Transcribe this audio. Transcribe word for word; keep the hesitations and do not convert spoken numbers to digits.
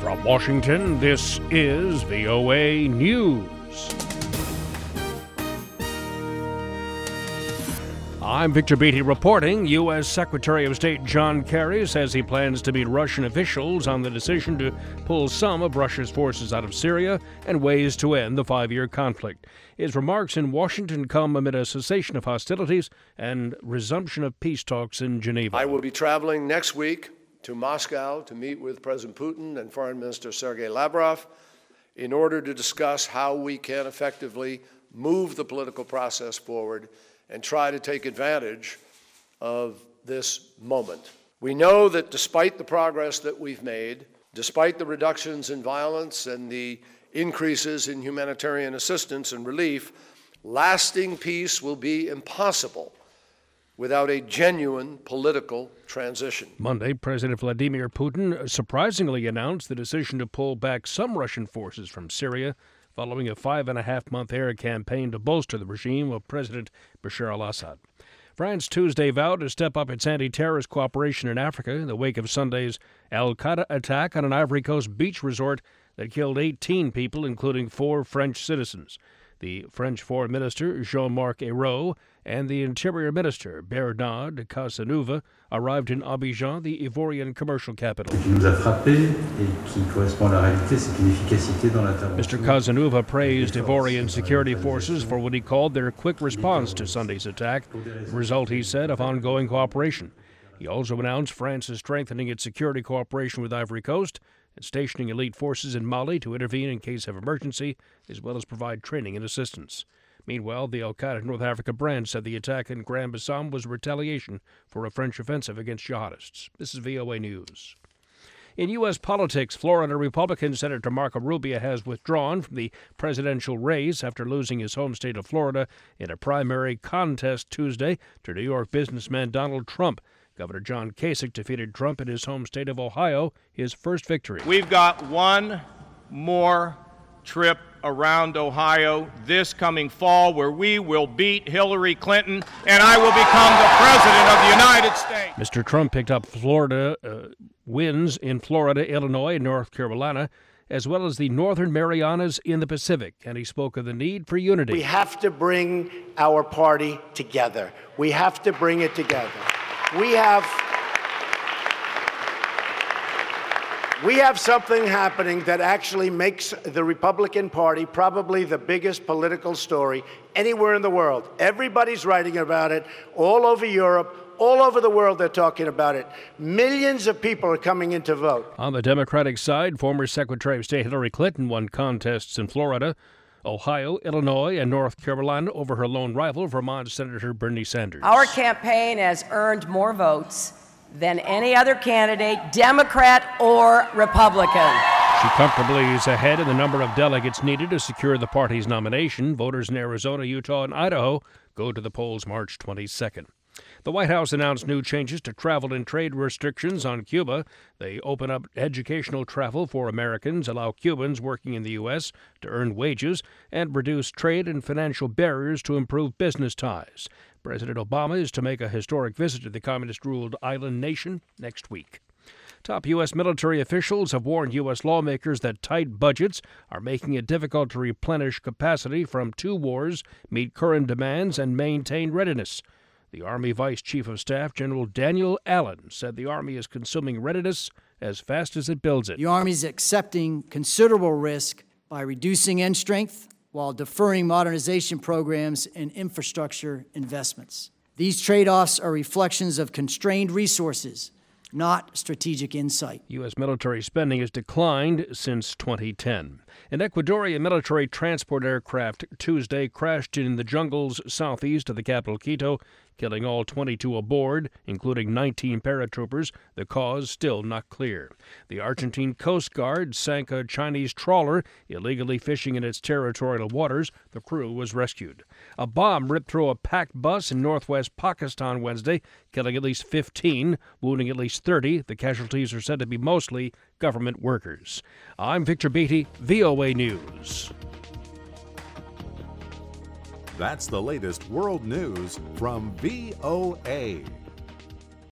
From Washington, this is V O A News. I'm Victor Beatty reporting. U S. Secretary of State John Kerry says he plans to meet Russian officials on the decision to pull some of Russia's forces out of Syria and ways to end the five-year conflict. His remarks in Washington come amid a cessation of hostilities and resumption of peace talks in Geneva. I will be traveling next week to Moscow to meet with President Putin and Foreign Minister Sergei Lavrov in order to discuss how we can effectively move the political process forward and try to take advantage of this moment. We know that despite the progress that we've made, despite the reductions in violence and the increases in humanitarian assistance and relief, lasting peace will be impossible without a genuine political transition. Monday, President Vladimir Putin surprisingly announced the decision to pull back some Russian forces from Syria following a five-and-a-half-month air campaign to bolster the regime of President Bashar al-Assad. France Tuesday vowed to step up its anti-terrorist cooperation in Africa in the wake of Sunday's al-Qaeda attack on an Ivory Coast beach resort that killed eighteen people, including four French citizens. The French Foreign Minister, Jean-Marc Ayrault, and the Interior Minister, Bernard Cazeneuve, arrived in Abidjan, the Ivorian commercial capital. Mister Cazeneuve praised Ivorian security forces for what he called their quick response to Sunday's attack, the result, he said, of ongoing cooperation. He also announced France is strengthening its security cooperation with Ivory Coast and stationing elite forces in Mali to intervene in case of emergency, as well as provide training and assistance. Meanwhile, the al-Qaeda North Africa branch said the attack in Grand Bassam was retaliation for a French offensive against jihadists. This is V O A News. In U S politics, Florida Republican Senator Marco Rubio has withdrawn from the presidential race after losing his home state of Florida in a primary contest Tuesday to New York businessman Donald Trump. Governor John Kasich defeated Trump in his home state of Ohio, his first victory. We've got one more trip around Ohio this coming fall where we will beat Hillary Clinton and I will become the President of the United States. Mister Trump picked up Florida uh, wins in Florida, Illinois, and North Carolina, as well as the Northern Marianas in the Pacific, and he spoke of the need for unity. We have to bring our party together. We have to bring it together. We have we have something happening that actually makes the Republican Party probably the biggest political story anywhere in the world. Everybody's writing about it all over Europe. All over the world, they're talking about it. Millions of people are coming in to vote. On the Democratic side, former Secretary of State Hillary Clinton won contests in Florida, Ohio, Illinois, and North Carolina over her lone rival, Vermont Senator Bernie Sanders. Our campaign has earned more votes than any other candidate, Democrat or Republican. She comfortably is ahead in the number of delegates needed to secure the party's nomination. Voters in Arizona, Utah, and Idaho go to the polls March twenty-second. The White House announced new changes to travel and trade restrictions on Cuba. They open up educational travel for Americans, allow Cubans working in the U S to earn wages, and reduce trade and financial barriers to improve business ties. President Obama is to make a historic visit to the communist-ruled island nation next week. Top U S military officials have warned U S lawmakers that tight budgets are making it difficult to replenish capacity from two wars, meet current demands, and maintain readiness. The Army Vice Chief of Staff, General Daniel Allen, said the Army is consuming readiness as fast as it builds it. The Army is accepting considerable risk by reducing end strength while deferring modernization programs and infrastructure investments. These trade-offs are reflections of constrained resources, not strategic insight. U S military spending has declined since twenty ten. An Ecuadorian military transport aircraft Tuesday crashed in the jungles southeast of the capital, Quito, killing all twenty-two aboard, including nineteen paratroopers. The cause still not clear. The Argentine Coast Guard sank a Chinese trawler illegally fishing in its territorial waters. The crew was rescued. A bomb ripped through a packed bus in northwest Pakistan Wednesday, killing at least fifteen, wounding at least thirty. The casualties are said to be mostly government workers. I'm Victor Beatty, V O A News. That's the latest world news from V O A.